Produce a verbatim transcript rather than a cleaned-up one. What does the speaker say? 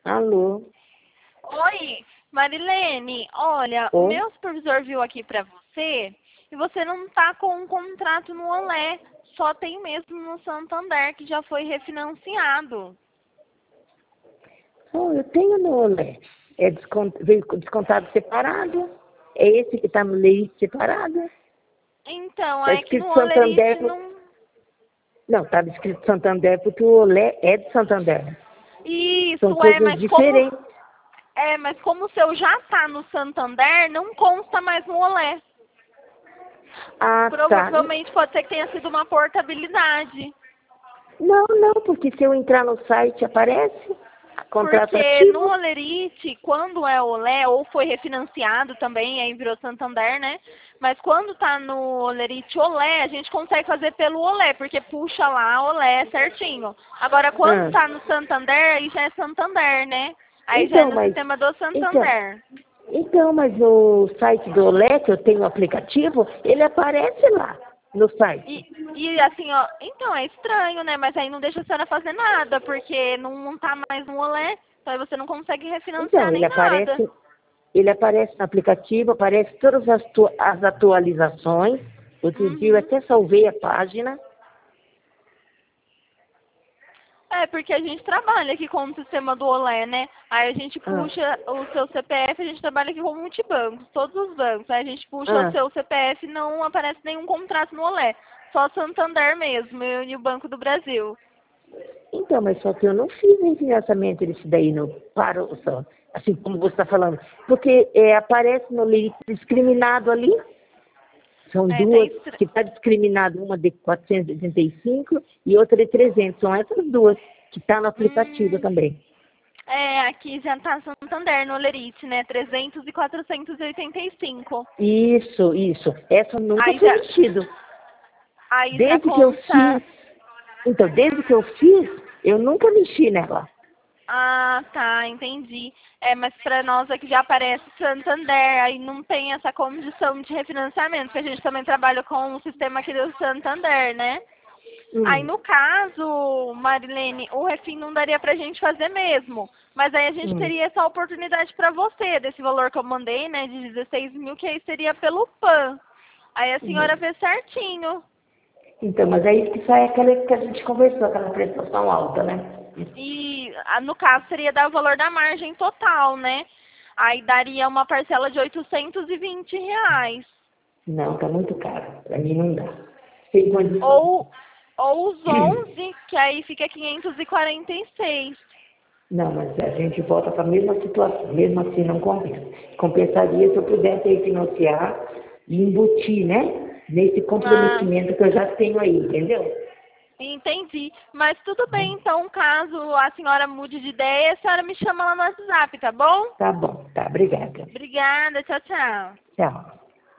Alô? Oi, Marilene, olha, o Oi? meu supervisor viu aqui pra você e você não tá com um contrato no Olé, só tem mesmo no Santander que já foi refinanciado. Oh, eu tenho no Olé. É descont... veio descontado separado. É esse que está no leite separado. Então, Está é que no escrito Santander. Olerite por- não... Não, estava escrito Santander porque o Olé é de Santander. São Isso, é, coisas mas como... diferentes. É, mas como o seu já tá no Santander, não consta mais no Olé. Ah, tá. Provavelmente pode ser que tenha sido uma portabilidade. Não, não, porque se eu entrar no site aparece contrato Porque no ativo. Olerite, quando é Olé, ou foi refinanciado também, aí virou Santander, né? Mas quando tá no Olerite Olé, a gente consegue fazer pelo Olé, porque puxa lá Olé certinho. Agora, quando Ah, tá no Santander, aí já é Santander, né? Aí já é então, no mas sistema do então, Santander. então, mas no site do Olé, que eu tenho o aplicativo, ele aparece lá no site. E, e assim, ó, então é estranho, né? Mas aí não deixa a senhora fazer nada, porque não, não tá mais no Olé, então aí você não consegue Então, refinanciar ele nem nada. aparece, ele aparece no aplicativo, aparece todas as, tu- as atualizações. Outro dia eu Uhum. até salvei a página. É, porque a gente trabalha aqui com o sistema do Olé, né? Aí a gente Ah, puxa o seu C P F, a gente trabalha aqui com multibancos, todos os bancos. Aí a gente puxa o ah. seu C P F e não aparece nenhum contrato no Olé. Só Santander mesmo e o Banco do Brasil. Então, mas só que eu não fiz refinanciamento desse daí no para o só, assim como você está falando. Porque é, aparece no leite discriminado ali. São É, tá duas estra... que está discriminado, uma de quatrocentos e oitenta e cinco e outra de trezentos. São essas duas que está no aplicativo Hum, também. é, aqui já tá Santander no Olerite, né? trezentos e quatrocentos e oitenta e cinco. Isso, isso. Essa nunca Aí foi já, mexido. aí já Desde que eu consta. fiz, então, desde que eu fiz, eu nunca mexi nela. Ah, tá, entendi. É, mas para nós aqui já aparece Santander, aí não tem essa condição de refinanciamento, porque a gente também trabalha com o sistema aqui do Santander, né? Aí Hum, no caso, Marilene, o refim não daria pra gente fazer mesmo. Mas aí a gente hum, teria essa oportunidade para você, desse valor que eu mandei, né, de dezesseis mil, que aí seria pelo P A N. Aí a senhora hum. vê certinho. Então, mas aí que sai aquela que a gente conversou, aquela prestação alta, né? E ah, no caso seria dar o valor da margem total, né? Aí daria uma parcela de oitocentos e vinte reais. Não, tá muito caro. Para mim não dá. Sem condição. Ou, ou os onze, que aí fica quinhentos e quarenta e seis. Não, mas a gente volta para a mesma situação. Mesmo assim não compensa. Compensaria se eu pudesse aí financiar e embutir, né? Nesse Ah, comprometimento que eu já tenho aí, entendeu? entendi. Mas tudo bem, então, caso a senhora mude de ideia, a senhora me chama lá no WhatsApp, tá bom? Tá bom, tá. Obrigada. Obrigada, tchau, tchau. Tchau.